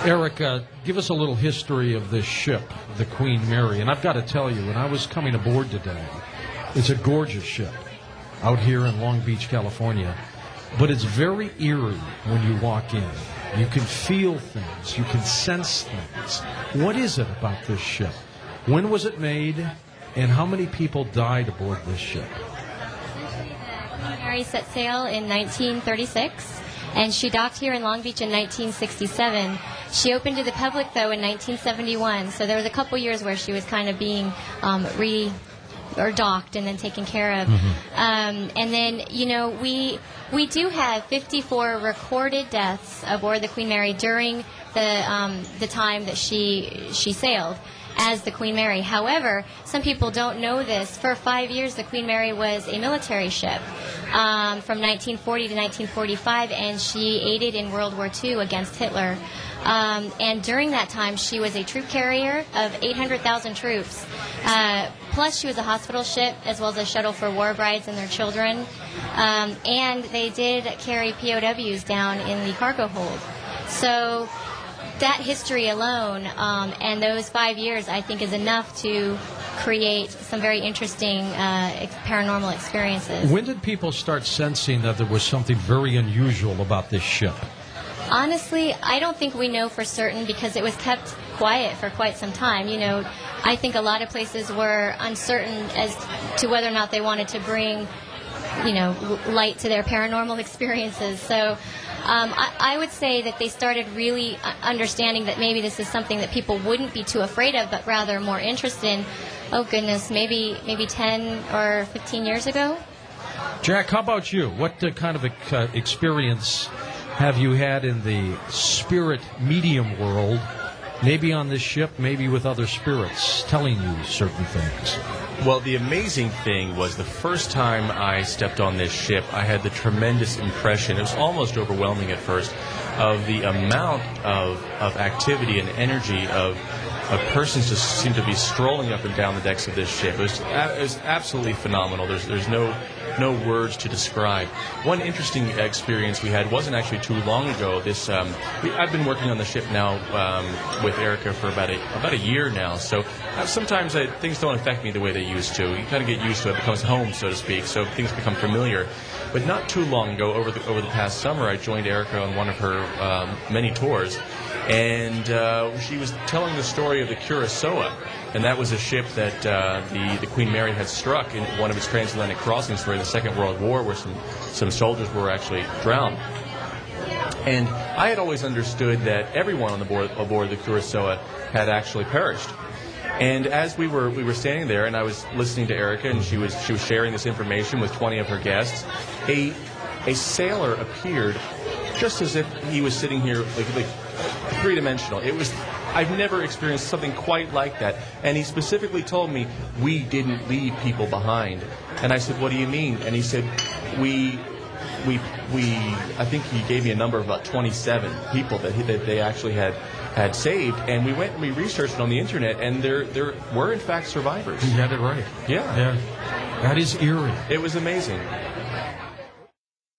Eric, give us a little history of this ship, the Queen Mary. And I've got to tell you, when I was coming aboard today, it's a gorgeous ship out here in Long Beach, California. But it's very eerie when you walk in. You can feel things. You can sense things. What is it about this ship? When was it made, and how many people died aboard this ship? The Queen Mary set sail in 1936, and she docked here in Long Beach in 1967. She opened to the public, though, in 1971, so there was a couple years where she was kind of being docked and then taken care of. And then, you know, we do have 54 recorded deaths aboard the Queen Mary during the time that she sailed as the Queen Mary. However, some people don't know this. For 5 years, the Queen Mary was a military ship from 1940 to 1945, and she aided in World War II against Hitler. And during that time, she was a troop carrier of 800,000 troops. Plus, she was a hospital ship as well as a shuttle for war brides and their children. And they did carry POWs down in the cargo hold. So that history alone and those 5 years, I think, is enough to create some very interesting paranormal experiences. When did people start sensing that there was something very unusual about this ship? Honestly, I don't think we know for certain because it was kept quiet for quite some time. You know, I think a lot of places were uncertain as to whether or not they wanted to bring, you know, light to their paranormal experiences. So I would say that they started really understanding that maybe this is something that people wouldn't be too afraid of, but rather more interested in, oh goodness, maybe 10 or 15 years ago. Jack, how about you? What kind of experience have you had in the spirit medium world, maybe on this ship, maybe with other spirits telling you certain things? Well, the amazing thing was the first time I stepped on this ship, I had the tremendous impression, it was almost overwhelming at first, of the amount of activity and energy of persons just seemed to be strolling up and down the decks of this ship. It was absolutely phenomenal. There's no words to describe. One interesting experience we had wasn't actually too long ago. I've been working on the ship now with Erica for about a year now. So sometimes things don't affect me the way they used to. You kind of get used to it. It becomes home, so to speak. So things become familiar. But not too long ago, over the past summer, I joined Erica on one of her many tours, and she was telling the story of the Curacao, and that was a ship that the Queen Mary had struck in one of its transatlantic crossings during the Second World War, where some soldiers were actually drowned. And I had always understood that everyone aboard the Curacao had actually perished. And as we were standing there, and I was listening to Erica, and she was sharing this information with 20 of her guests, a sailor appeared just as if he was sitting here like three-dimensional. I've never experienced something quite like that. And he specifically told me, we didn't leave people behind. And I said, what do you mean? And he said, we I think he gave me a number of about 27 people that they actually had saved, and we went and we researched it on the internet, and there were in fact survivors. You had it right. Yeah. That is eerie. It was amazing.